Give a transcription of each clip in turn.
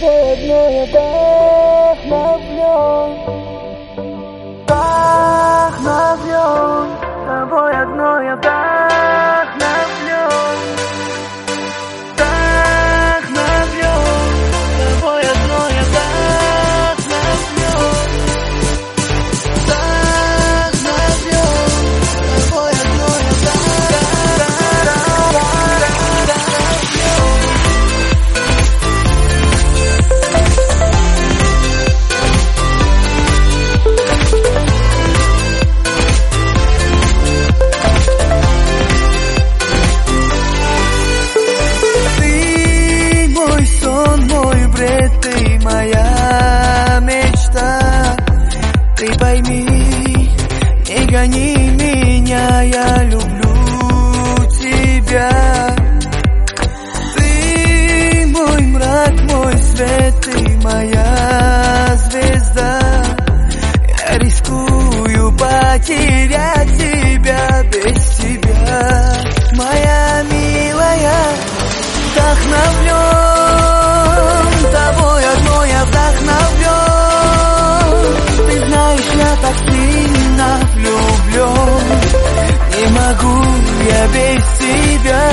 тобой одной я вдохновлен. Вдохновлен, тобой одной я вдохновлен. Вдохновлен, тобой одной я вдохновлен. Вдохновлен, тобой одной я ты моя мечта, ты пойми, не гони меня, я люблю тебя. Ты мой мрак, мой свет, ты моя звезда. Я рискую потерять тебя без тебя, моя милая, вдохновлен. Тобой одной я вдохновлен. Ты знаешь, я так сильно влюблен. Не могу я без тебя.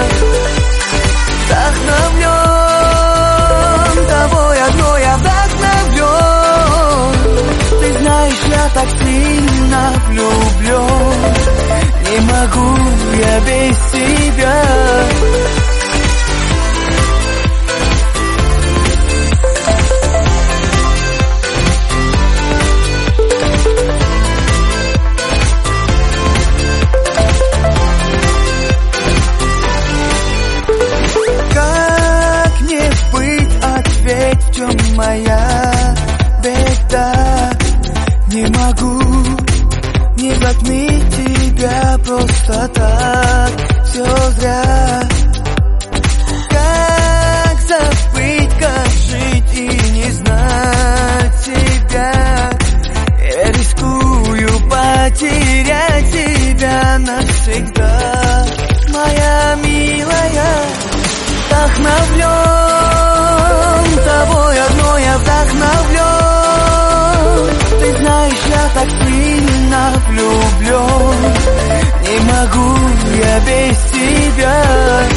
Вдохновлен. Тобой одной я вдохновлен. Ты знаешь, я так сильно влюблен. Не могу я без тебя. В чем моя беда? Не могу не затмить тебя просто так, все зря. Как забыть, как жить и не знать тебя? Я рискую потерять тебя навсегда, моя милая, вдохновлен. Тобой одной я вдохновлен. Ты знаешь, я так сильно влюблен. Не могу я без тебя.